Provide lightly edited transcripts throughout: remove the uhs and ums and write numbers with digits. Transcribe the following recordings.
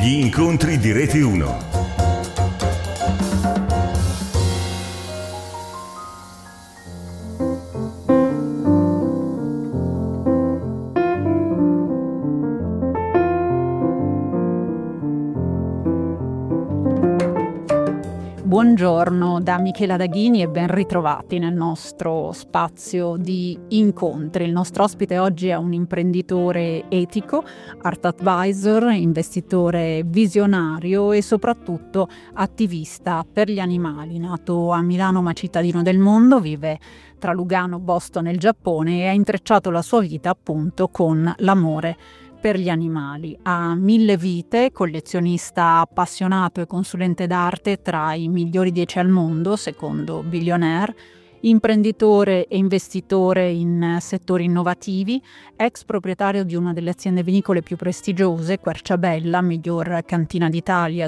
Gli incontri di Rete 1. Buongiorno da Michela Daghini e ben ritrovati nel nostro spazio di incontri. Il nostro ospite oggi è un imprenditore etico, art advisor, investitore visionario e soprattutto attivista per gli animali. Nato a Milano ma cittadino del mondo, vive tra Lugano, Boston e il Giappone e ha intrecciato la sua vita appunto con l'amore per gli animali. Ha 1000 vite, collezionista appassionato e consulente d'arte tra i migliori 10 al mondo, secondo Billionaire, imprenditore e investitore in settori innovativi, ex proprietario di una delle aziende vinicole più prestigiose, Querciabella, miglior cantina d'Italia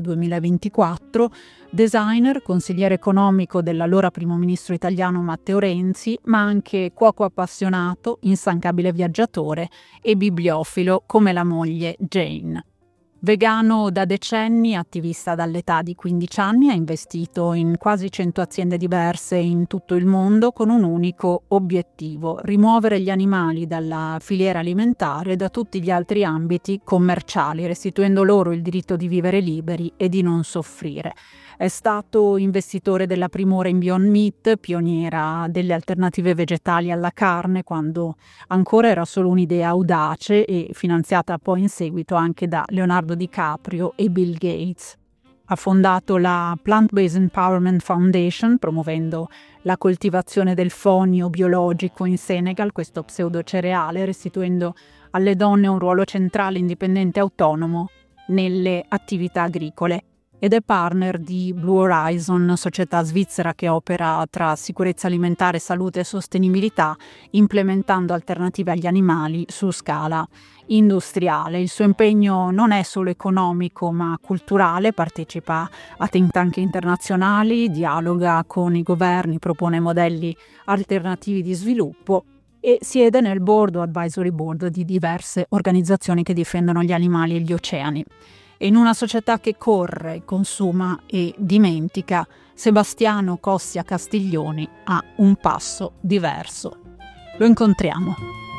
2024, designer, consigliere economico dell'allora primo ministro italiano Matteo Renzi, ma anche cuoco appassionato, instancabile viaggiatore e bibliofilo come la moglie Jane. Vegano da decenni, attivista dall'età di 15 anni, ha investito in quasi 100 aziende diverse in tutto il mondo con un unico obiettivo: rimuovere gli animali dalla filiera alimentare e da tutti gli altri ambiti commerciali, restituendo loro il diritto di vivere liberi e di non soffrire. È stato investitore della Primora in Beyond Meat, pioniera delle alternative vegetali alla carne quando ancora era solo un'idea audace e finanziata poi in seguito anche da Leonardo DiCaprio e Bill Gates. Ha fondato la Plant-Based Empowerment Foundation, promuovendo la coltivazione del fonio biologico in Senegal, questo pseudocereale, restituendo alle donne un ruolo centrale, indipendente e autonomo nelle attività agricole. Ed è partner di Blue Horizon, società svizzera che opera tra sicurezza alimentare, salute e sostenibilità, implementando alternative agli animali su scala industriale. Il suo impegno non è solo economico ma culturale, partecipa a think tank internazionali, dialoga con i governi, propone modelli alternativi di sviluppo e siede nel board o advisory board di diverse organizzazioni che difendono gli animali e gli oceani. E in una società che corre, consuma e dimentica, Sebastiano Cossia Castiglioni ha un passo diverso. Lo incontriamo.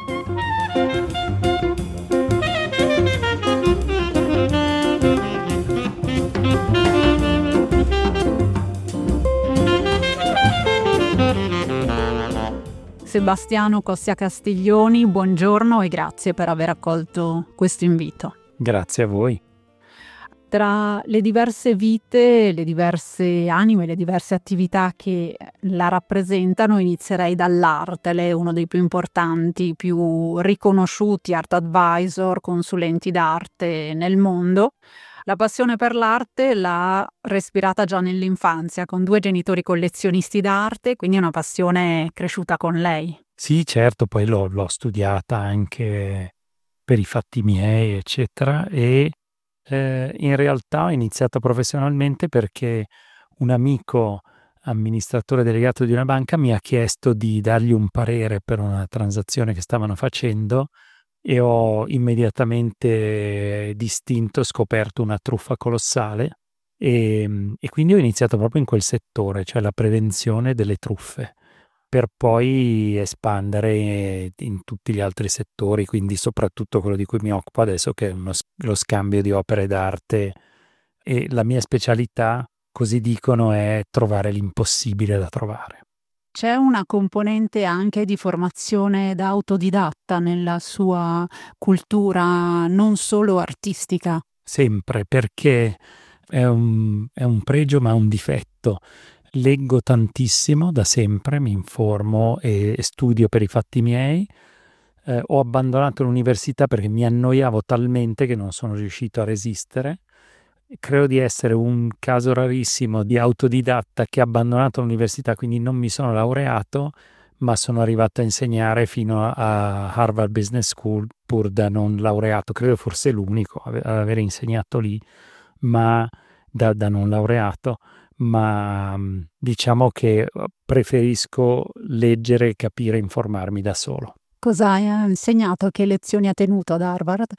Sebastiano Cossia Castiglioni, buongiorno e grazie per aver accolto questo invito. Grazie a voi. Tra le diverse vite, le diverse anime, le diverse attività che la rappresentano, inizierei dall'arte. Lei è uno dei più importanti, più riconosciuti art advisor, consulenti d'arte nel mondo. La passione per l'arte l'ha respirata già nell'infanzia, con 2 genitori collezionisti d'arte, quindi è una passione cresciuta con lei. Sì, certo, poi l'ho studiata anche per i fatti miei, eccetera, e in realtà ho iniziato professionalmente perché un amico amministratore delegato di una banca mi ha chiesto di dargli un parere per una transazione che stavano facendo e ho immediatamente distinto, scoperto una truffa colossale e quindi ho iniziato proprio in quel settore, cioè la prevenzione delle truffe, per poi espandere in tutti gli altri settori, quindi soprattutto quello di cui mi occupo adesso, che è lo scambio di opere d'arte. E la mia specialità, così dicono, è trovare l'impossibile da trovare. C'è una componente anche di formazione da autodidatta nella sua cultura, non solo artistica? Sempre, perché è un pregio ma un difetto. Leggo tantissimo da sempre, mi informo e studio per i fatti miei. Ho abbandonato l'università perché mi annoiavo talmente che non sono riuscito a resistere. Credo di essere un caso rarissimo di autodidatta che ha abbandonato l'università, quindi non mi sono laureato, ma sono arrivato a insegnare fino a Harvard Business School pur da non laureato. Credo forse l'unico ad aver insegnato lì, ma da non laureato. Ma diciamo che preferisco leggere, capire, informarmi da solo. Cosa ha insegnato? Che lezioni ha tenuto ad Harvard?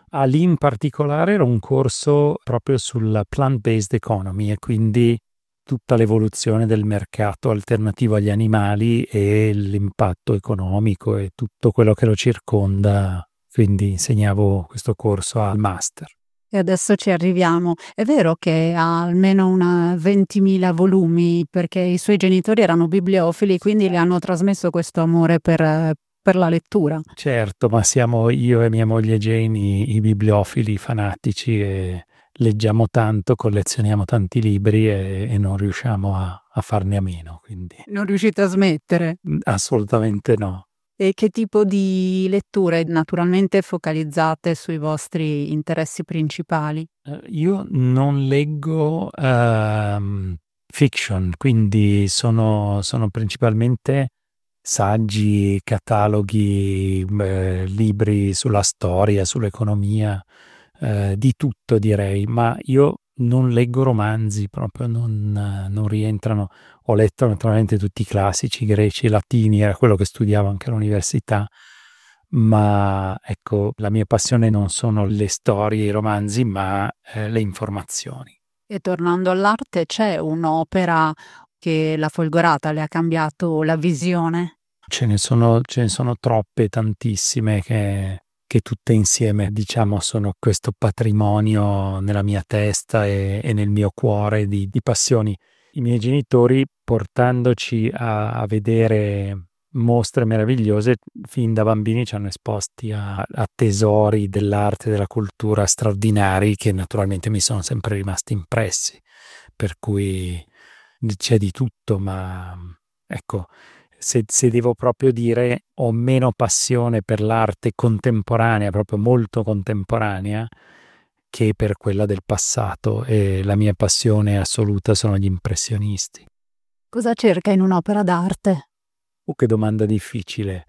Lì in particolare era un corso proprio sulla plant-based economy e quindi tutta l'evoluzione del mercato alternativo agli animali e l'impatto economico e tutto quello che lo circonda. Quindi insegnavo questo corso al master. E adesso ci arriviamo. È vero che ha almeno una 20.000 volumi perché i suoi genitori erano bibliofili, quindi le hanno trasmesso questo amore per la lettura. Certo, ma siamo io e mia moglie Jane i bibliofili fanatici e leggiamo tanto, collezioniamo tanti libri e non riusciamo a farne a meno, quindi Non riuscite a smettere? assolutamente no. E che tipo di letture naturalmente focalizzate sui vostri interessi principali? Io non leggo fiction, quindi sono principalmente saggi, cataloghi, libri sulla storia, sull'economia, di tutto direi, ma io non leggo romanzi, proprio non rientrano. Ho letto naturalmente tutti i classici greci, latini, era quello che studiavo anche all'università, ma ecco, la mia passione non sono le storie, i romanzi, ma le informazioni. E tornando all'arte, c'è un'opera che la Folgorata le ha cambiato la visione? Ce ne sono troppe, tantissime che tutte insieme, diciamo, sono questo patrimonio nella mia testa e nel mio cuore di passioni. I miei genitori, portandoci a vedere mostre meravigliose, fin da bambini ci hanno esposti a tesori dell'arte e della cultura straordinari che naturalmente mi sono sempre rimasti impressi. Per cui c'è di tutto, ma ecco, se devo proprio dire, ho meno passione per l'arte contemporanea, proprio molto contemporanea, che per quella del passato, e la mia passione assoluta sono gli impressionisti. Cosa cerca in un'opera d'arte? Che domanda difficile.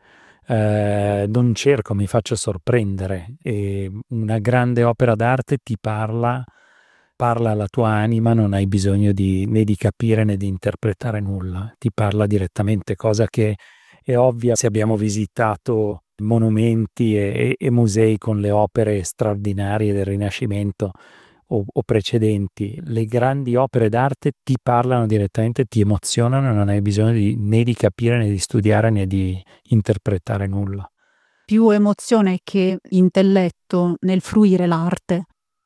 Non cerco, mi faccio sorprendere. E una grande opera d'arte ti parla alla tua anima, non hai bisogno né di capire né di interpretare nulla, ti parla direttamente, cosa che è ovvia se abbiamo visitato monumenti e musei con le opere straordinarie del Rinascimento o precedenti. Le grandi opere d'arte ti parlano direttamente, ti emozionano, non hai bisogno né di capire né di studiare né di interpretare nulla. Più emozione che intelletto nel fruire l'arte?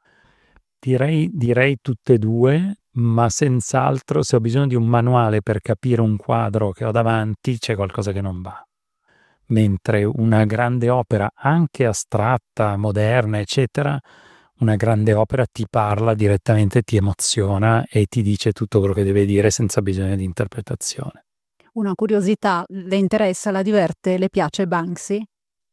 Direi tutte e due, ma senz'altro se ho bisogno di un manuale per capire un quadro che ho davanti, c'è qualcosa che non va. Mentre una grande opera, anche astratta, moderna, eccetera, una grande opera ti parla direttamente, ti emoziona e ti dice tutto quello che deve dire senza bisogno di interpretazione. Una curiosità, le interessa, la diverte, le piace Banksy?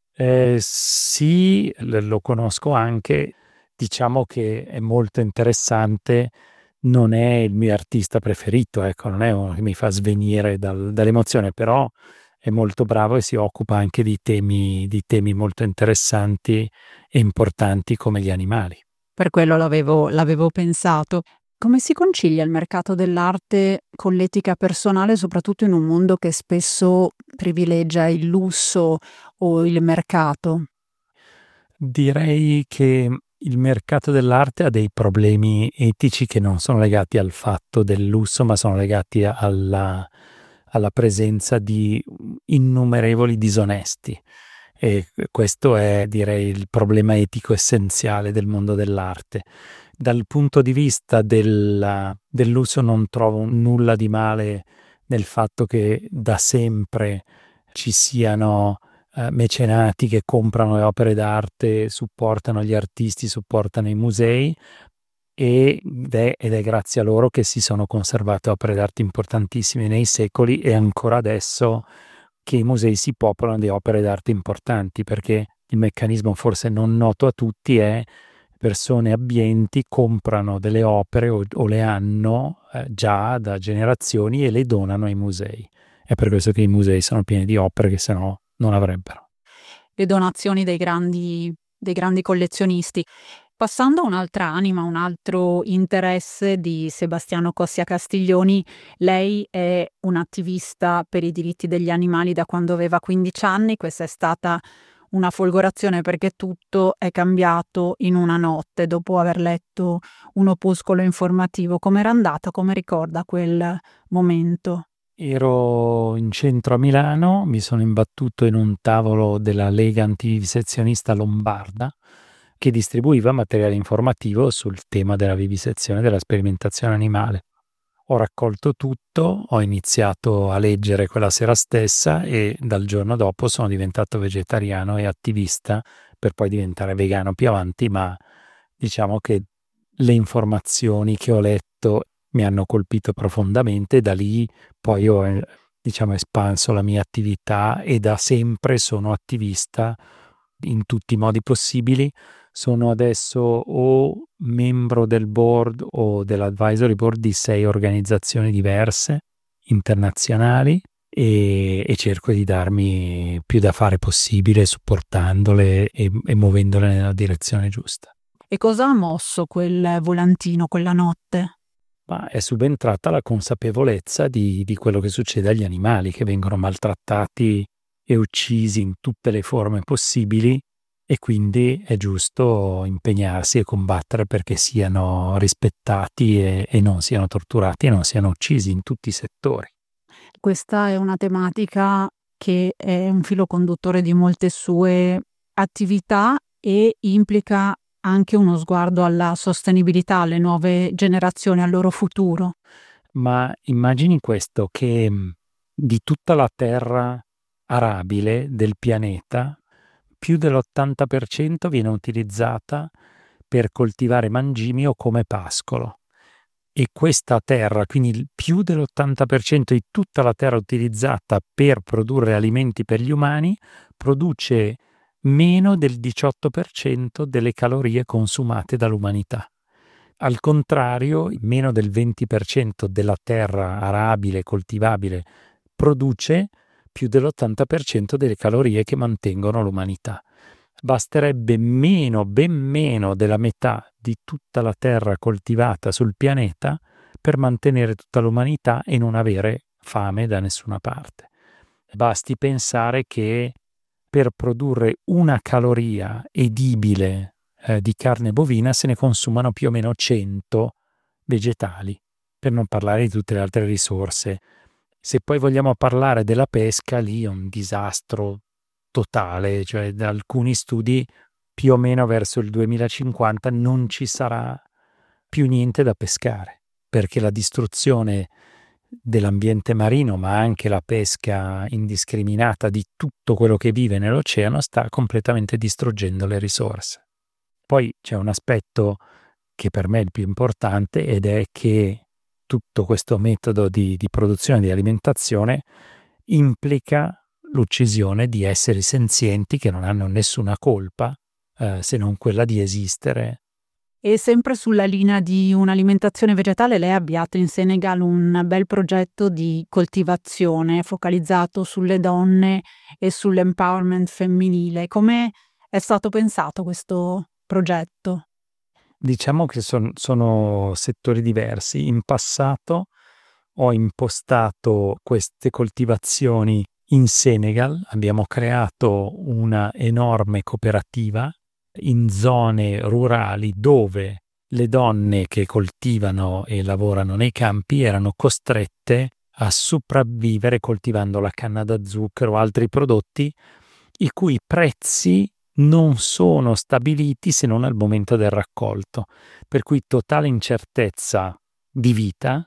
Sì, lo conosco anche, diciamo che è molto interessante, non è il mio artista preferito, ecco, non è uno che mi fa svenire dall'emozione, però è molto bravo e si occupa anche di temi molto interessanti e importanti come gli animali. Per quello l'avevo pensato. Come si concilia il mercato dell'arte con l'etica personale, soprattutto in un mondo che spesso privilegia il lusso o il mercato? Direi che il mercato dell'arte ha dei problemi etici che non sono legati al fatto del lusso, ma sono legati alla presenza di innumerevoli disonesti. E questo è, direi, il problema etico essenziale del mondo dell'arte. Dal punto di vista del lusso non trovo nulla di male nel fatto che da sempre ci siano mecenati che comprano le opere d'arte, supportano gli artisti, supportano i musei ed è grazie a loro che si sono conservate opere d'arte importantissime nei secoli e ancora adesso che i musei si popolano di opere d'arte importanti, perché il meccanismo forse non noto a tutti è persone abbienti comprano delle opere o le hanno già da generazioni e le donano ai musei. È per questo che i musei sono pieni di opere che sennò non avrebbero. Le donazioni dei grandi collezionisti. Passando a un'altra anima, un altro interesse di Sebastiano Cossia Castiglioni, lei è un attivista per i diritti degli animali da quando aveva 15 anni, questa è stata una folgorazione perché tutto è cambiato in una notte dopo aver letto un opuscolo informativo. Com'era andata? Come ricorda quel momento? Ero in centro a Milano, mi sono imbattuto in un tavolo della Lega Antivivisezionista Lombarda che distribuiva materiale informativo sul tema della vivisezione e della sperimentazione animale. Ho raccolto tutto, ho iniziato a leggere quella sera stessa e dal giorno dopo sono diventato vegetariano e attivista per poi diventare vegano più avanti, ma diciamo che le informazioni che ho letto mi hanno colpito profondamente e da lì poi ho espanso la mia attività e da sempre sono attivista in tutti i modi possibili. Sono adesso o membro del board o dell'advisory board di 6 organizzazioni diverse internazionali e cerco di darmi più da fare possibile supportandole e muovendole nella direzione giusta. E cosa ha mosso quel volantino quella notte? Ma è subentrata la consapevolezza di quello che succede agli animali che vengono maltrattati e uccisi in tutte le forme possibili e quindi è giusto impegnarsi e combattere perché siano rispettati e non siano torturati e non siano uccisi in tutti i settori. Questa è una tematica che è un filo conduttore di molte sue attività e implica anche uno sguardo alla sostenibilità, alle nuove generazioni, al loro futuro. Ma immagini questo, che di tutta la terra arabile del pianeta, più dell'80% viene utilizzata per coltivare mangimi o come pascolo. E questa terra, quindi più dell'80% di tutta la terra utilizzata per produrre alimenti per gli umani, produce meno del 18% delle calorie consumate dall'umanità. Al contrario, meno del 20% della terra arabile, coltivabile, produce più dell'80% delle calorie che mantengono l'umanità. Basterebbe ben meno della metà di tutta la terra coltivata sul pianeta per mantenere tutta l'umanità e non avere fame da nessuna parte. Basti pensare che per produrre una caloria edibile di carne bovina se ne consumano più o meno 100 vegetali, per non parlare di tutte le altre risorse. Se poi vogliamo parlare della pesca, lì è un disastro totale, cioè da alcuni studi più o meno verso il 2050 non ci sarà più niente da pescare, perché la distruzione dell'ambiente marino, ma anche la pesca indiscriminata di tutto quello che vive nell'oceano sta completamente distruggendo le risorse. Poi c'è un aspetto che per me è il più importante ed è che tutto questo metodo di produzione di alimentazione implica l'uccisione di esseri senzienti che non hanno nessuna colpa se non quella di esistere. E sempre sulla linea di un'alimentazione vegetale, lei ha avviato in Senegal un bel progetto di coltivazione focalizzato sulle donne e sull'empowerment femminile. Come è stato pensato questo progetto? Diciamo che sono settori diversi. In passato ho impostato queste coltivazioni in Senegal, abbiamo creato una enorme cooperativa in zone rurali dove le donne che coltivano e lavorano nei campi erano costrette a sopravvivere coltivando la canna da zucchero o altri prodotti i cui prezzi non sono stabiliti se non al momento del raccolto, per cui totale incertezza di vita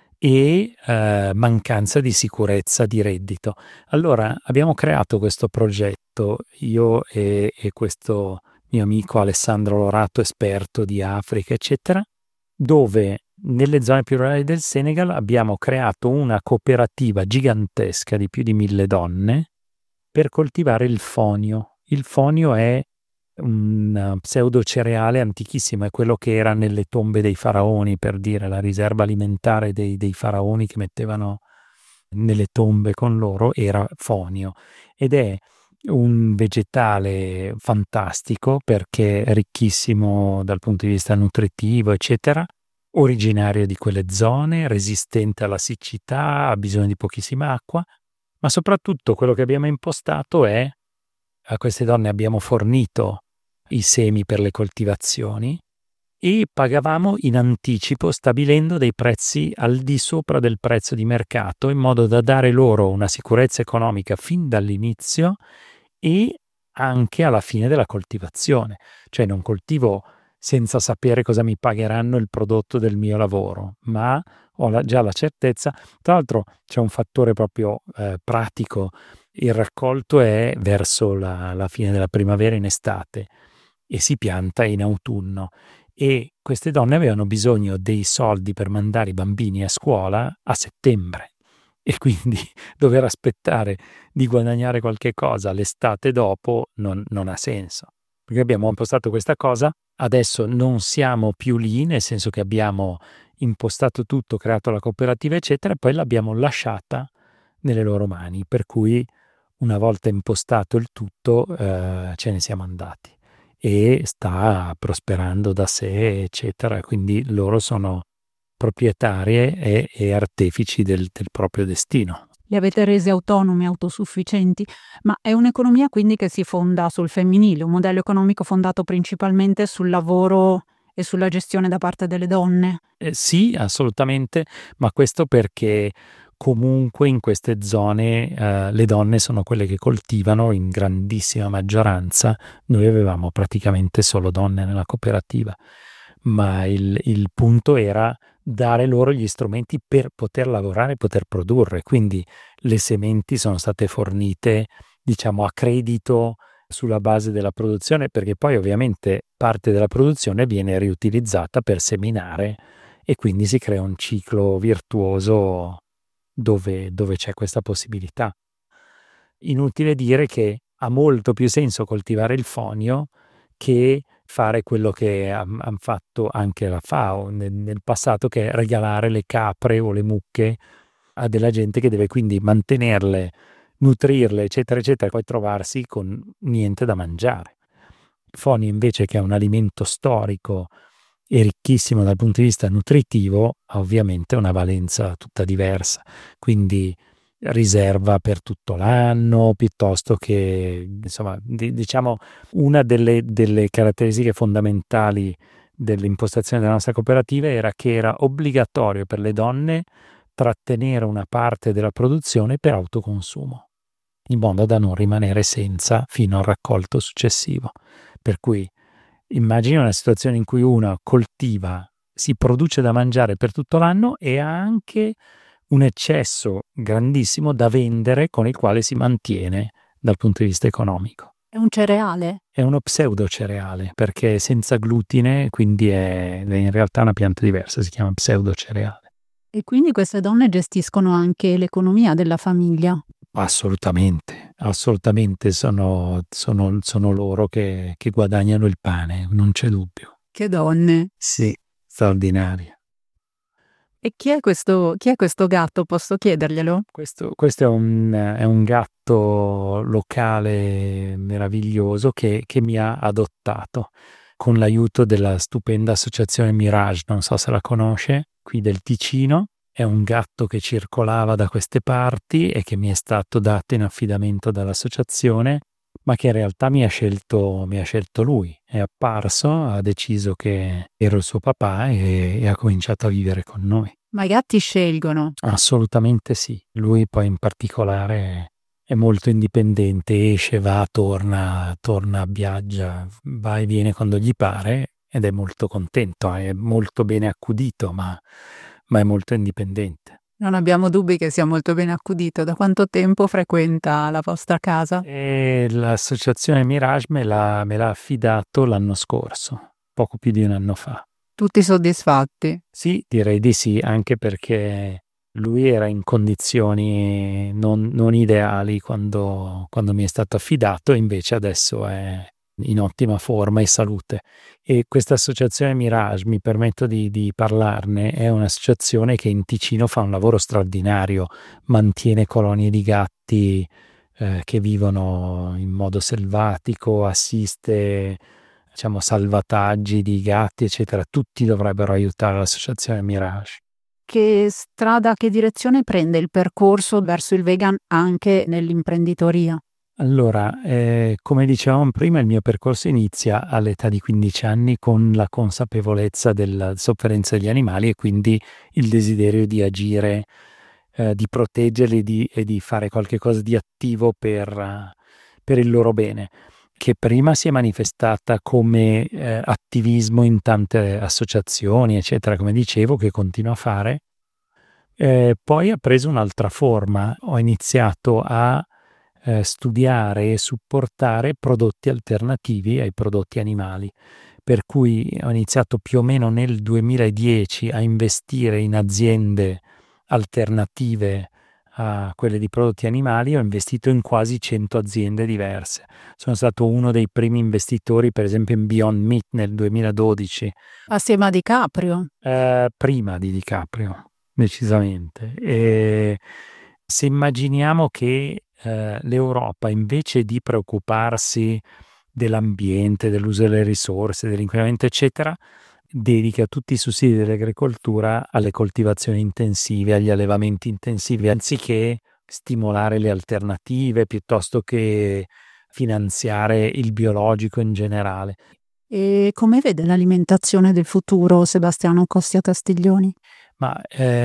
e mancanza di sicurezza di reddito. Allora abbiamo creato questo progetto, io e questo mio amico Alessandro Lorato, esperto di Africa, eccetera, dove nelle zone più rurali del Senegal abbiamo creato una cooperativa gigantesca di più di 1000 donne per coltivare il fonio. Il fonio è un pseudocereale antichissimo, è quello che era nelle tombe dei faraoni, per dire, la riserva alimentare dei faraoni che mettevano nelle tombe con loro era fonio, ed è un vegetale fantastico perché è ricchissimo dal punto di vista nutritivo, eccetera, originario di quelle zone, resistente alla siccità, ha bisogno di pochissima acqua, ma soprattutto quello che abbiamo impostato è a queste donne abbiamo fornito i semi per le coltivazioni e pagavamo in anticipo stabilendo dei prezzi al di sopra del prezzo di mercato in modo da dare loro una sicurezza economica fin dall'inizio e anche alla fine della coltivazione. Cioè non coltivo senza sapere cosa mi pagheranno il prodotto del mio lavoro, ma ho già la certezza. Tra l'altro c'è un fattore proprio pratico: il raccolto è verso la fine della primavera, in estate, e si pianta in autunno, e queste donne avevano bisogno dei soldi per mandare i bambini a scuola a settembre, e quindi dover aspettare di guadagnare qualche cosa l'estate dopo non ha senso. Perché abbiamo impostato questa cosa, adesso non siamo più lì, nel senso che abbiamo impostato tutto, creato la cooperativa eccetera, e poi l'abbiamo lasciata nelle loro mani, per cui una volta impostato il tutto ce ne siamo andati e sta prosperando da sé eccetera, quindi loro sono proprietarie e artefici del proprio destino. Li avete resi autonomi, autosufficienti, ma è un'economia quindi che si fonda sul femminile, un modello economico fondato principalmente sul lavoro e sulla gestione da parte delle donne? Sì, assolutamente, ma questo perché comunque in queste zone le donne sono quelle che coltivano in grandissima maggioranza. Noi avevamo praticamente solo donne nella cooperativa, ma il punto era dare loro gli strumenti per poter lavorare e poter produrre. Quindi le sementi sono state fornite, diciamo, a credito sulla base della produzione, perché poi ovviamente parte della produzione viene riutilizzata per seminare e quindi si crea un ciclo virtuoso dove c'è questa possibilità. Inutile dire che ha molto più senso coltivare il fonio che fare quello che han fatto anche la FAO nel passato, che è regalare le capre o le mucche a della gente che deve quindi mantenerle, nutrirle, eccetera, eccetera, e poi trovarsi con niente da mangiare. Il fonio invece, che è un alimento storico e ricchissimo dal punto di vista nutritivo, ha ovviamente una valenza tutta diversa, quindi riserva per tutto l'anno, piuttosto che, insomma, diciamo, una delle caratteristiche fondamentali dell'impostazione della nostra cooperativa era che era obbligatorio per le donne trattenere una parte della produzione per autoconsumo, in modo da non rimanere senza fino al raccolto successivo. Per cui immagini una situazione in cui una coltiva, si produce da mangiare per tutto l'anno e ha anche un eccesso grandissimo da vendere, con il quale si mantiene dal punto di vista economico. È un cereale? È uno pseudo cereale, perché è senza glutine, quindi è in realtà una pianta diversa, si chiama pseudo cereale. E quindi queste donne gestiscono anche l'economia della famiglia? Assolutamente, assolutamente, sono loro che guadagnano il pane, non c'è dubbio. Che donne! Sì, straordinarie. E chi è questo gatto? Posso chiederglielo? Questo è un gatto locale meraviglioso che mi ha adottato con l'aiuto della stupenda associazione Mirage, non so se la conosce, qui del Ticino. È un gatto che circolava da queste parti e che mi è stato dato in affidamento dall'associazione, ma che in realtà mi ha scelto lui. È apparso, ha deciso che ero il suo papà e ha cominciato a vivere con noi. Ma i gatti scelgono? Assolutamente sì. Lui poi in particolare è molto indipendente, esce, va, torna, viaggia, va e viene quando gli pare, ed è molto contento, è molto bene accudito, ma è molto indipendente. Non abbiamo dubbi che sia molto ben accudito. Da quanto tempo frequenta la vostra casa? E l'associazione Mirage me l'ha affidato l'anno scorso, poco più di un anno fa. Tutti soddisfatti? Sì, direi di sì, anche perché lui era in condizioni non ideali quando mi è stato affidato, invece adesso è in ottima forma e salute. E questa associazione Mirage, mi permetto di parlarne, è un'associazione che in Ticino fa un lavoro straordinario, mantiene colonie di gatti che vivono in modo selvatico, assiste, diciamo, salvataggi di gatti, eccetera. Tutti dovrebbero aiutare l'associazione Mirage. Che direzione prende il percorso verso il vegan anche nell'imprenditoria? Allora, come dicevamo prima, il mio percorso inizia all'età di 15 anni con la consapevolezza della sofferenza degli animali e quindi il desiderio di agire, di proteggerli e di fare qualche cosa di attivo per il loro bene, che prima si è manifestata come attivismo in tante associazioni, eccetera, come dicevo, che continuo a fare. Poi ha preso un'altra forma. Ho iniziato a studiare e supportare prodotti alternativi ai prodotti animali, per cui ho iniziato più o meno nel 2010 a investire in aziende alternative a quelle di prodotti animali. Ho investito in quasi 100 aziende diverse. Sono stato uno dei primi investitori, per esempio, in Beyond Meat nel 2012. Assieme a DiCaprio. Prima di DiCaprio, decisamente. E se immaginiamo che l'Europa, invece di preoccuparsi dell'ambiente, dell'uso delle risorse, dell'inquinamento, eccetera, dedica tutti i sussidi dell'agricoltura alle coltivazioni intensive, agli allevamenti intensivi, anziché stimolare le alternative piuttosto che finanziare il biologico in generale. E come vede l'alimentazione del futuro Sebastiano Costia Castiglioni? Ma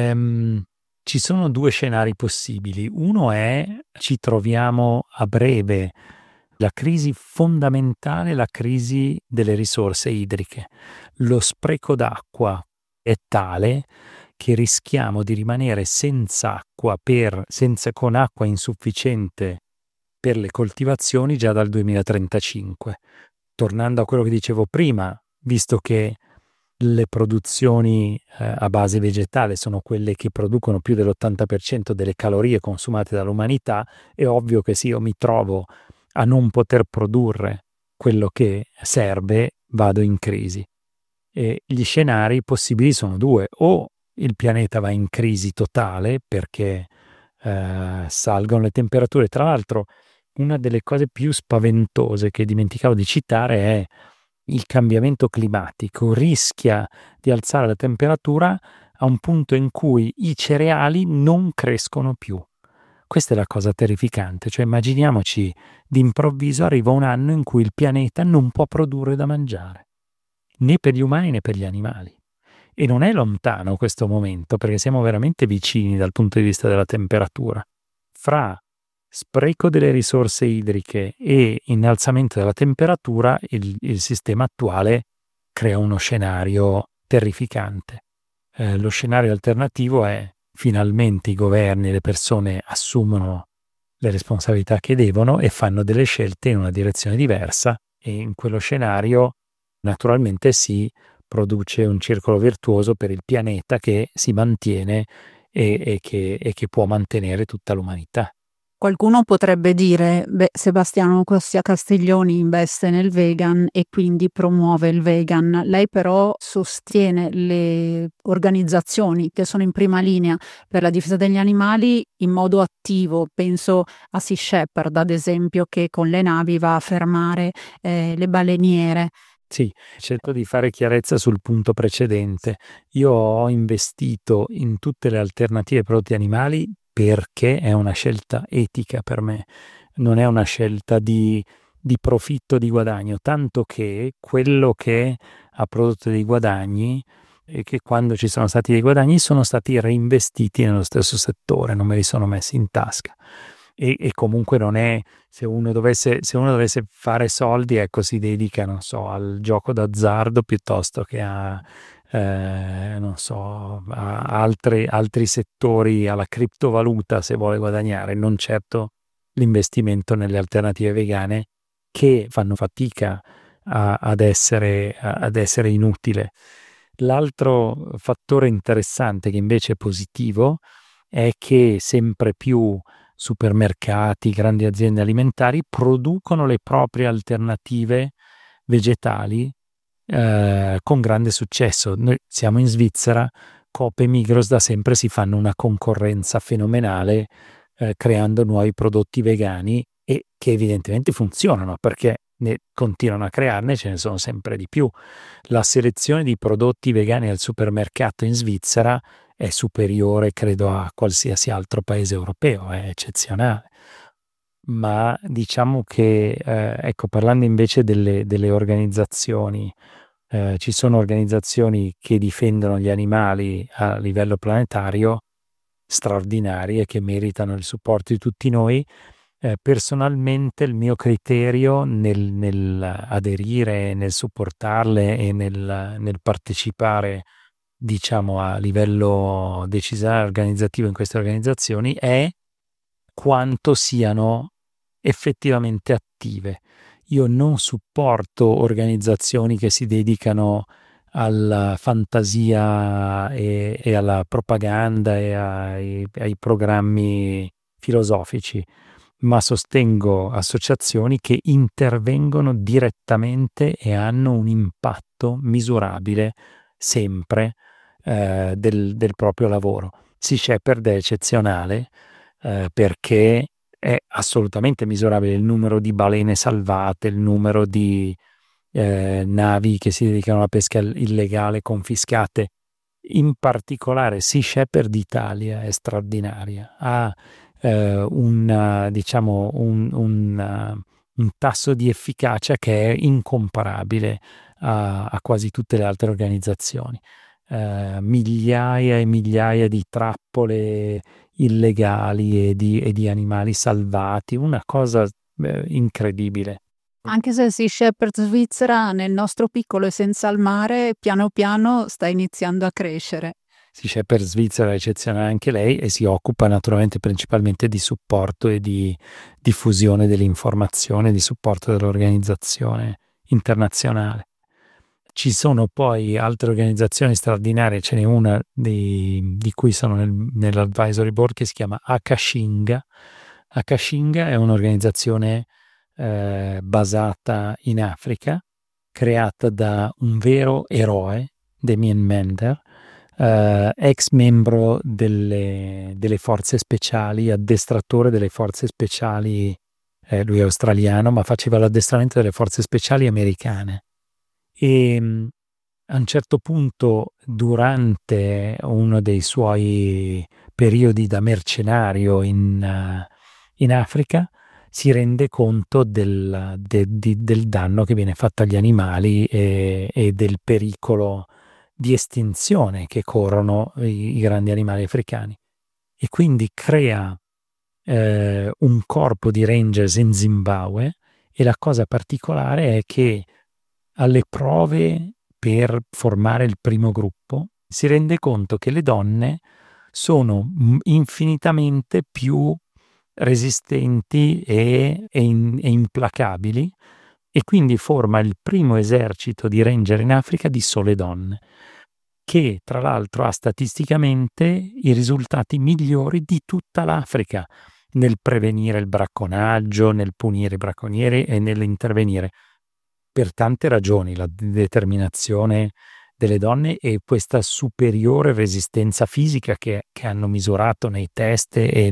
ci sono due scenari possibili. Uno è: ci troviamo a breve la crisi fondamentale, la crisi delle risorse idriche. Lo spreco d'acqua è tale che rischiamo di rimanere senza acqua, con acqua insufficiente per le coltivazioni già dal 2035. Tornando a quello che dicevo prima, visto che le produzioni a base vegetale sono quelle che producono più dell'80% delle calorie consumate dall'umanità, è ovvio che se io mi trovo a non poter produrre quello che serve, vado in crisi. E gli scenari possibili sono due: o il pianeta va in crisi totale perché salgono le temperature. Tra l'altro, una delle cose più spaventose che dimenticavo di citare è il cambiamento climatico. Rischia di alzare la temperatura a un punto in cui i cereali non crescono più. Questa è la cosa terrificante. Cioè, immaginiamoci, d'improvviso arriva un anno in cui il pianeta non può produrre da mangiare, né per gli umani né per gli animali. E non è lontano questo momento, perché siamo veramente vicini dal punto di vista della temperatura. Fra spreco delle risorse idriche e innalzamento della temperatura, il sistema attuale crea uno scenario terrificante. Lo scenario alternativo è: finalmente i governi e le persone assumono le responsabilità che devono e fanno delle scelte in una direzione diversa, e in quello scenario naturalmente si produce un circolo virtuoso per il pianeta che si mantiene e che può mantenere tutta l'umanità. Qualcuno potrebbe dire, Sebastiano Costia Castiglioni investe nel vegan e quindi promuove il vegan. Lei però sostiene le organizzazioni che sono in prima linea per la difesa degli animali in modo attivo. Penso a Sea Shepherd, ad esempio, che con le navi va a fermare le baleniere. Sì, cerco di fare chiarezza sul punto precedente. Io ho investito in tutte le alternative ai prodotti animali perché è una scelta etica per me, non è una scelta di profitto, di guadagno, tanto che quello che ha prodotto dei guadagni e che quando ci sono stati dei guadagni sono stati reinvestiti nello stesso settore, non me li sono messi in tasca. E comunque non è, se uno dovesse fare soldi, ecco, si dedica, non so, al gioco d'azzardo piuttosto che a non so, a altri settori, alla criptovaluta, se vuole guadagnare, non certo l'investimento nelle alternative vegane, che fanno fatica ad essere inutile. L'altro fattore interessante, che invece è positivo, è che sempre più supermercati, grandi aziende alimentari producono le proprie alternative vegetali con grande successo. Noi siamo in Svizzera, Coop e Migros da sempre si fanno una concorrenza fenomenale creando nuovi prodotti vegani, e che evidentemente funzionano perché ne continuano a crearne, ce ne sono sempre di più. La selezione di prodotti vegani al supermercato in Svizzera è superiore, credo, a qualsiasi altro paese europeo, è eccezionale. ma diciamo che, ecco, parlando invece delle organizzazioni, ci sono organizzazioni che difendono gli animali a livello planetario straordinarie che meritano il supporto di tutti noi. Personalmente il mio criterio nel aderire, nel supportarle e nel partecipare, diciamo, a livello decisionale organizzativo in queste organizzazioni è quanto siano effettivamente attive. Io non supporto organizzazioni che si dedicano alla fantasia e alla propaganda e ai programmi filosofici, ma sostengo associazioni che intervengono direttamente e hanno un impatto misurabile sempre del proprio lavoro. Sea Shepherd è eccezionale perché è assolutamente misurabile il numero di balene salvate, il numero di navi che si dedicano alla pesca illegale confiscate. In particolare Sea Shepherd Italia è straordinaria, ha diciamo un tasso di efficacia che è incomparabile a quasi tutte le altre organizzazioni. Migliaia e migliaia di trappole illegali e di animali salvati, una cosa incredibile. Anche se Sea Shepherd Svizzera nel nostro piccolo e senza il mare piano piano sta iniziando a crescere. Sea Shepherd Svizzera è eccezionale anche lei e si occupa naturalmente principalmente di supporto e di diffusione dell'informazione, di supporto dell'organizzazione internazionale. Ci sono poi altre organizzazioni straordinarie, ce n'è una di cui sono nell'advisory board che si chiama Akashinga. Akashinga è un'organizzazione basata in Africa, creata da un vero eroe, Damien Mender, ex membro delle forze speciali, addestratore delle forze speciali, lui è australiano, ma faceva l'addestramento delle forze speciali americane. E a un certo punto, durante uno dei suoi periodi da mercenario in Africa, si rende conto del danno che viene fatto agli animali e del pericolo di estinzione che corrono i grandi animali africani. E quindi crea un corpo di rangers in Zimbabwe, e la cosa particolare è che alle prove per formare il primo gruppo si rende conto che le donne sono infinitamente più resistenti e implacabili, e quindi forma il primo esercito di ranger in Africa di sole donne, che tra l'altro ha statisticamente i risultati migliori di tutta l'Africa nel prevenire il bracconaggio, nel punire i bracconieri e nell'intervenire. Per tante ragioni, la determinazione delle donne e questa superiore resistenza fisica che hanno misurato nei test e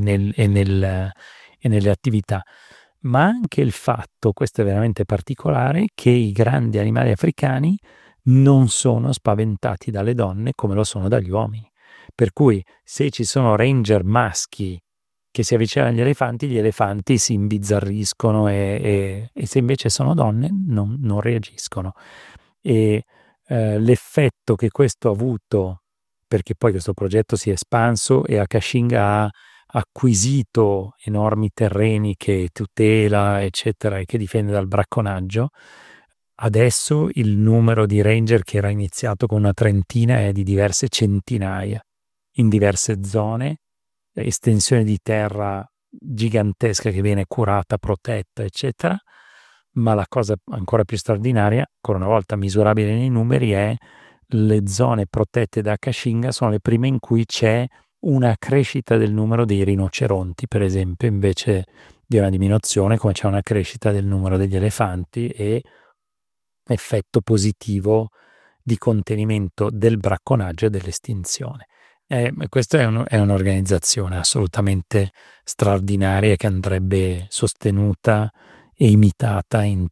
nelle attività, ma anche il fatto, questo è veramente particolare, che i grandi animali africani non sono spaventati dalle donne come lo sono dagli uomini. Per cui se ci sono ranger maschi che si avvicinano agli elefanti, gli elefanti si imbizzarriscono e se invece sono donne non reagiscono. E l'effetto che questo ha avuto, perché poi questo progetto si è espanso e Akashinga ha acquisito enormi terreni che tutela, eccetera, e che difende dal bracconaggio, adesso il numero di ranger che era iniziato con una trentina è di diverse centinaia in diverse zone, estensione di terra gigantesca che viene curata, protetta, eccetera. Ma la cosa ancora più straordinaria, ancora una volta misurabile nei numeri, è le zone protette da Akashinga sono le prime in cui c'è una crescita del numero dei rinoceronti, per esempio, invece di una diminuzione, come c'è una crescita del numero degli elefanti e effetto positivo di contenimento del bracconaggio e dell'estinzione. Questa è un'organizzazione assolutamente straordinaria che andrebbe sostenuta e imitata in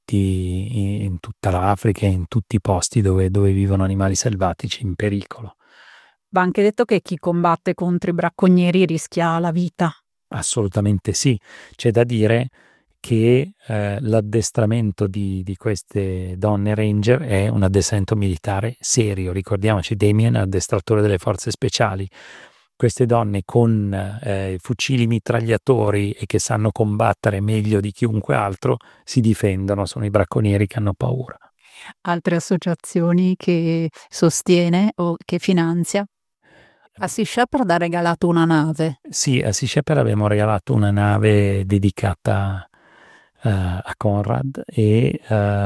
tutta l'Africa e in tutti i posti dove vivono animali selvatici in pericolo. Va anche detto che chi combatte contro i bracconieri rischia la vita. Assolutamente sì. C'è da dire che l'addestramento di queste donne ranger è un addestramento militare serio. Ricordiamoci, Damien è addestratore delle forze speciali. Queste donne con fucili mitragliatori e che sanno combattere meglio di chiunque altro si difendono, sono i bracconieri che hanno paura. Altre associazioni che sostiene o che finanzia? A Sea Shepherd ha regalato una nave. Sì, a Sea Shepherd abbiamo regalato una nave dedicata a Conrad e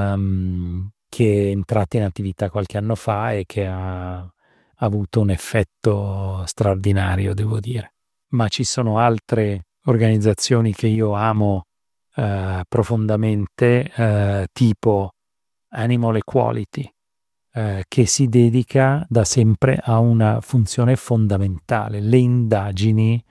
che è entrata in attività qualche anno fa e che ha avuto un effetto straordinario, devo dire. Ma ci sono altre organizzazioni che io amo profondamente, tipo Animal Equality, che si dedica da sempre a una funzione fondamentale, le indagini,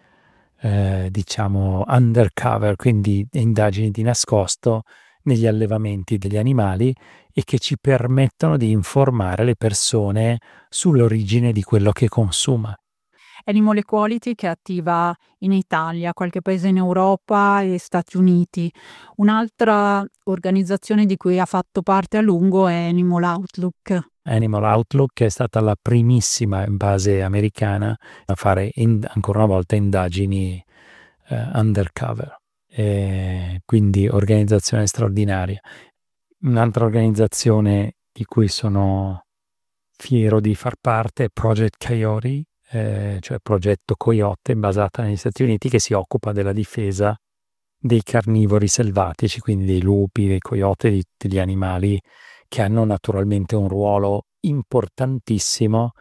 diciamo, undercover, quindi indagini di nascosto negli allevamenti degli animali e che ci permettono di informare le persone sull'origine di quello che consuma. Animal Equality che è attiva in Italia, qualche paese in Europa e Stati Uniti. Un'altra organizzazione di cui ha fatto parte a lungo è Animal Outlook. Animal Outlook è stata la primissima base americana a fare ancora una volta indagini undercover, quindi organizzazione straordinaria. Un'altra organizzazione di cui sono fiero di far parte è Project Coyote, cioè Progetto Coyote, basata negli Stati Uniti, che si occupa della difesa dei carnivori selvatici, quindi dei lupi, dei coyote, di tutti gli animali che hanno naturalmente un ruolo importantissimo.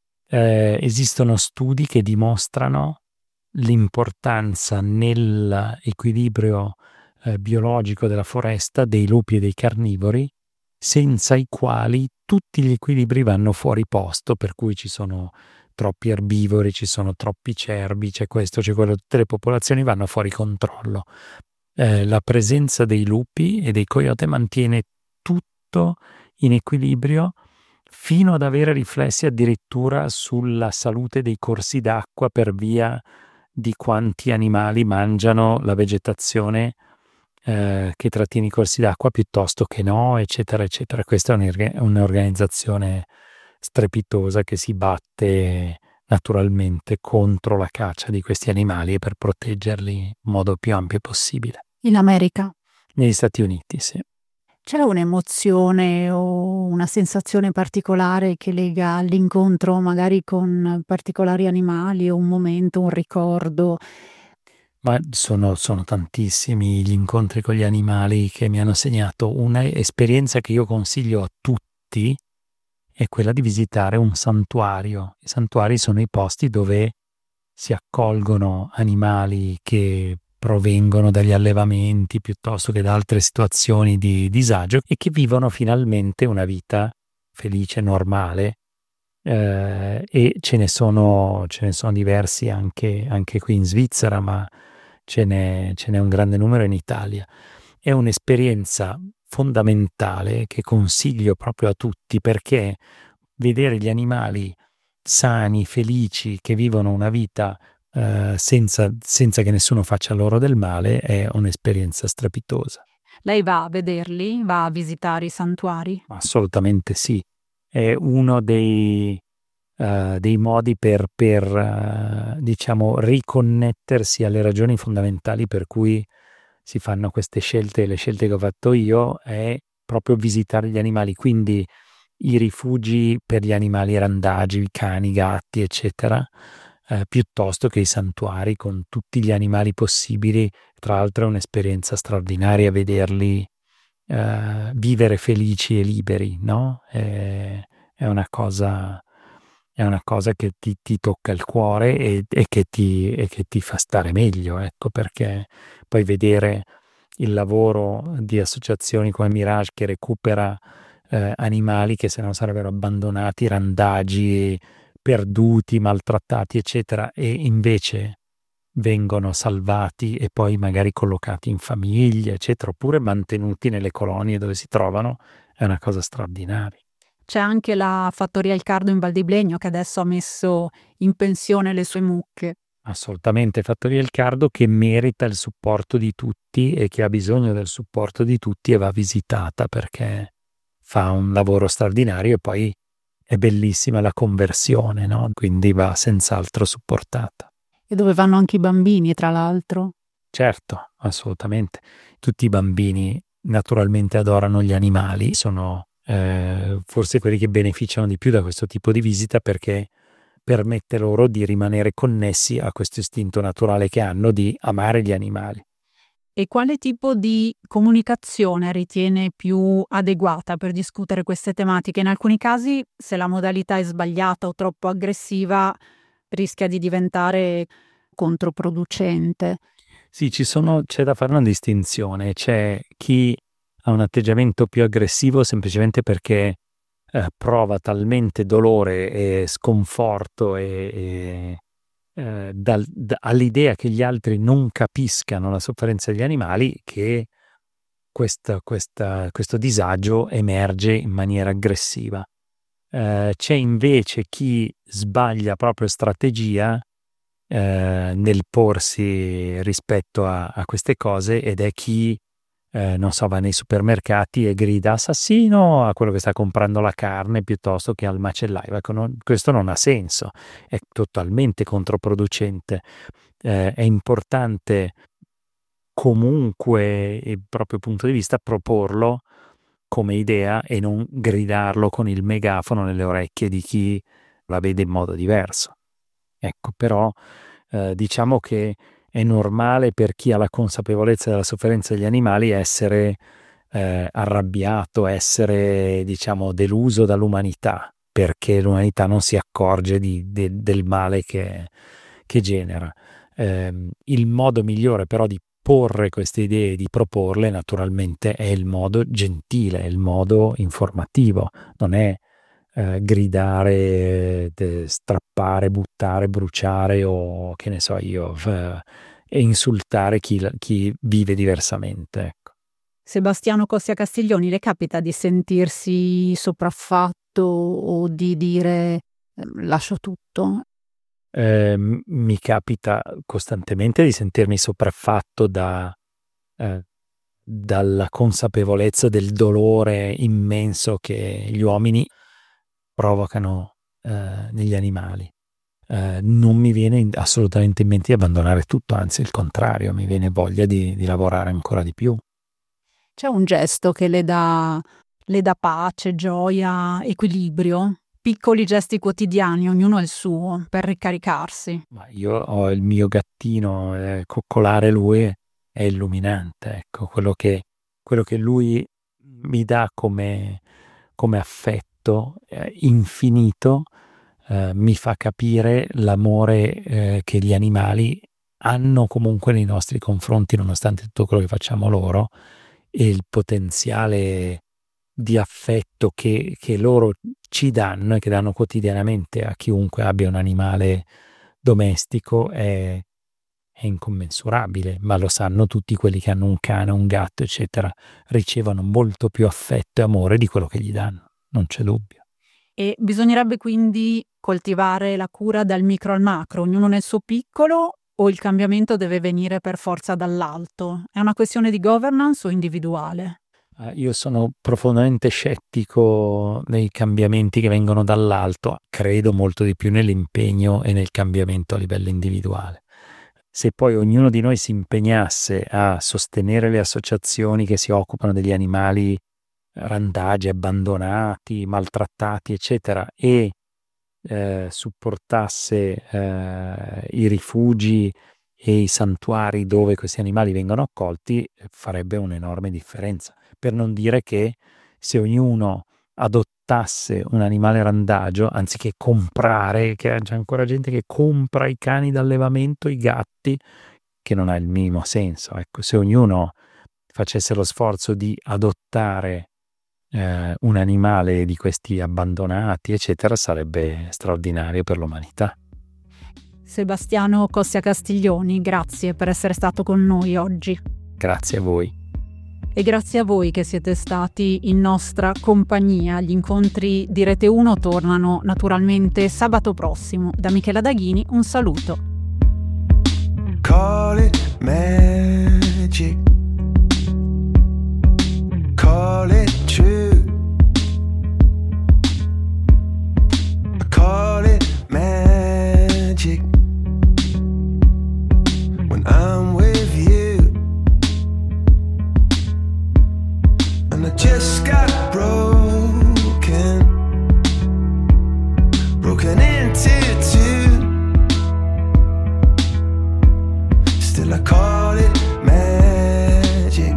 Esistono studi che dimostrano l'importanza nell'equilibrio biologico della foresta dei lupi e dei carnivori, senza i quali tutti gli equilibri vanno fuori posto, per cui ci sono troppi erbivori, ci sono troppi cervi, c'è questo, c'è quello, tutte le popolazioni vanno fuori controllo. La presenza dei lupi e dei coyote mantiene tutto in equilibrio fino ad avere riflessi addirittura sulla salute dei corsi d'acqua per via di quanti animali mangiano la vegetazione che trattiene i corsi d'acqua piuttosto che no, eccetera, eccetera. Questa è un'organizzazione strepitosa che si batte naturalmente contro la caccia di questi animali e per proteggerli in modo più ampio possibile. In America Negli Stati Uniti, sì. c'era un'emozione o una sensazione particolare che lega l'incontro magari con particolari animali o un momento, un ricordo? Ma sono tantissimi gli incontri con gli animali che mi hanno segnato. Una esperienza che io consiglio a tutti è quella di visitare un santuario. I santuari sono i posti dove si accolgono animali che provengono dagli allevamenti piuttosto che da altre situazioni di disagio e che vivono finalmente una vita felice, normale. E ce ne sono diversi anche qui in Svizzera, ma ce n'è un grande numero in Italia. È un'esperienza fondamentale che consiglio proprio a tutti, perché vedere gli animali sani, felici, che vivono una vita senza che nessuno faccia loro del male è un'esperienza strepitosa. Lei va a vederli? Va a visitare i santuari? Assolutamente sì. È uno dei modi per diciamo, riconnettersi alle ragioni fondamentali per cui si fanno queste scelte. Le scelte che ho fatto io è proprio visitare gli animali, quindi i rifugi per gli animali randagi, cani, gatti, eccetera, piuttosto che i santuari con tutti gli animali possibili. Tra l'altro è un'esperienza straordinaria vederli vivere felici e liberi, no? È una cosa che ti tocca il cuore e che ti fa stare meglio, ecco, perché poi vedere il lavoro di associazioni come Mirage che recupera animali che se no sarebbero abbandonati, randagi, perduti, maltrattati, eccetera, e invece vengono salvati e poi magari collocati in famiglie, eccetera, oppure mantenuti nelle colonie dove si trovano, è una cosa straordinaria. C'è anche la fattoria Il Cardo in Val di Blegno che adesso ha messo in pensione le sue mucche. Assolutamente, Fattoria Il Cardo che merita il supporto di tutti e che ha bisogno del supporto di tutti e va visitata perché fa un lavoro straordinario e poi è bellissima la conversione, no? Quindi va senz'altro supportata. E dove vanno anche i bambini, tra l'altro. Certo, assolutamente. Tutti i bambini naturalmente adorano gli animali, sono forse quelli che beneficiano di più da questo tipo di visita perché permette loro di rimanere connessi a questo istinto naturale che hanno di amare gli animali. E quale tipo di comunicazione ritiene più adeguata per discutere queste tematiche? In alcuni casi, se la modalità è sbagliata o troppo aggressiva, rischia di diventare controproducente. Sì, c'è da fare una distinzione. C'è chi ha un atteggiamento più aggressivo semplicemente perché prova talmente dolore e sconforto all'idea che gli altri non capiscano la sofferenza degli animali che questo disagio emerge in maniera aggressiva. C'è invece chi sbaglia proprio strategia nel porsi rispetto a queste cose ed è chi non so, va nei supermercati e grida assassino a quello che sta comprando la carne piuttosto che al macellaio. Ecco, questo non ha senso, è totalmente controproducente. È importante comunque, il proprio punto di vista, proporlo come idea e non gridarlo con il megafono nelle orecchie di chi la vede in modo diverso. Ecco, però diciamo che è normale per chi ha la consapevolezza della sofferenza degli animali essere arrabbiato, essere, diciamo, deluso dall'umanità, perché l'umanità non si accorge del male che genera. Il modo migliore però di porre queste idee, di proporle, naturalmente, è il modo gentile, è il modo informativo, non è gridare, strappare, buttare, bruciare o che ne so io, e insultare chi vive diversamente. Ecco. Sebastiano Cossia Castiglioni, le capita di sentirsi sopraffatto o di dire lascio tutto? Mi capita costantemente di sentirmi sopraffatto dalla consapevolezza del dolore immenso che gli uomini provocano negli animali. Non mi viene assolutamente in mente di abbandonare tutto, anzi il contrario, mi viene voglia di lavorare ancora di più. C'è un gesto che le dà pace, gioia, equilibrio? Piccoli gesti quotidiani, ognuno ha il suo, per ricaricarsi. Ma io ho il mio gattino, coccolare lui è illuminante, ecco, quello che lui mi dà come affetto infinito mi fa capire l'amore che gli animali hanno comunque nei nostri confronti, nonostante tutto quello che facciamo loro, e il potenziale di affetto che loro ci danno e che danno quotidianamente a chiunque abbia un animale domestico è incommensurabile, ma lo sanno tutti quelli che hanno un cane, un gatto, eccetera, ricevono molto più affetto e amore di quello che gli danno, non c'è dubbio. E bisognerebbe quindi coltivare la cura dal micro al macro, ognuno nel suo piccolo, o il cambiamento deve venire per forza dall'alto? È una questione di governance o individuale? Io sono profondamente scettico nei cambiamenti che vengono dall'alto, credo molto di più nell'impegno e nel cambiamento a livello individuale. Se poi ognuno di noi si impegnasse a sostenere le associazioni che si occupano degli animali randagi, abbandonati, maltrattati, eccetera, e supportasse i rifugi e i santuari dove questi animali vengono accolti, farebbe un'enorme differenza. Per non dire che se ognuno adottasse un animale randagio, anziché comprare, che c'è ancora gente che compra i cani d'allevamento, i gatti, che non ha il minimo senso. Ecco, se ognuno facesse lo sforzo di adottare un animale di questi abbandonati, eccetera, sarebbe straordinario per l'umanità. Sebastiano Cossia Castiglioni, grazie per essere stato con noi oggi. Grazie a voi. E grazie a voi che siete stati in nostra compagnia. Gli incontri di Rete 1 tornano naturalmente sabato prossimo. Da Michela Daghini un saluto. call it magic, call it true, I call it magic when I'm with you. And I just got broken into two. Still I call it magic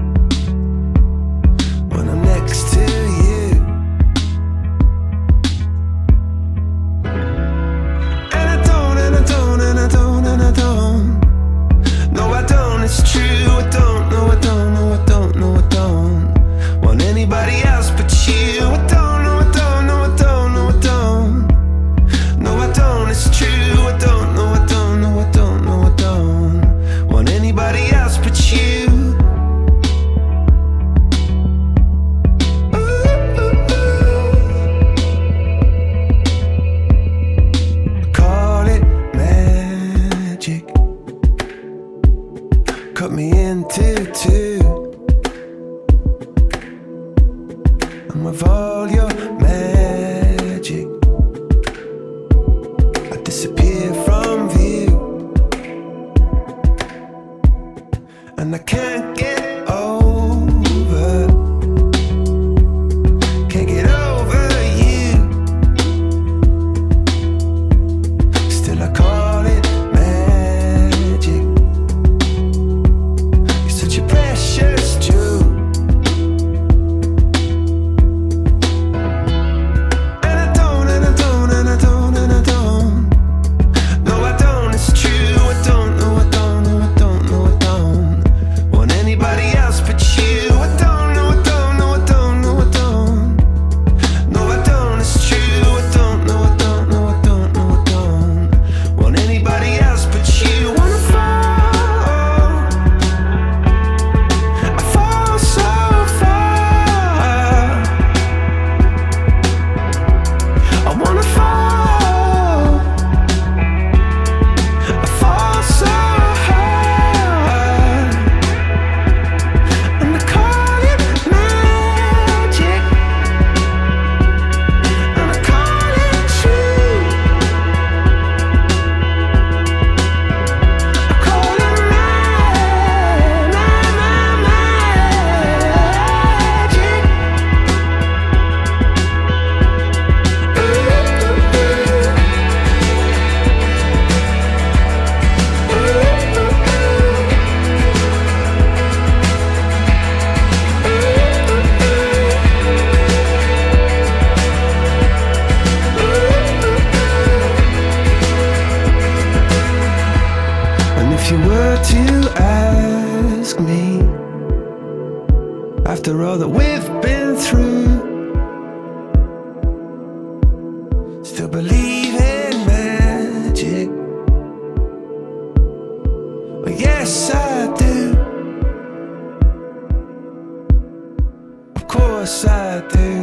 when I'm next to you. And I don't, and I don't, and I don't, and I don't. No, I don't, it's true, I don't, no, I don't, no, I don't, no, I don't want anybody else but you. I don't, no, I don't, no, I don't, no, I don't. No, I don't, it's true, I don't, no, I don't, no, I don't, no, I don't want anybody else but you. Ooh, ooh, ooh. I call it magic, cut me into two, and with all your magic disappear from view, and I can't get over, can't get over you. Still I call it magic, you're such a precious jewel. And I don't, and I don't, and I don't, and I don't. No, I don't, it's true, I don't, no, I don't, no, I don't, no, I don't want anybody else but you. I don't, no, I don't, no, I don't, no, I don't. No, I don't, it's true, I don't, no, I don't, no, I don't, no, I don't want anybody else but you. Wanna fall, I fall so far, I wanna fall, I fall so hard, and I call it magic, and I call it true, I call it and if you were to ask me, after all that we've been through, still believe in magic? Well, yes, I do. Of course I do.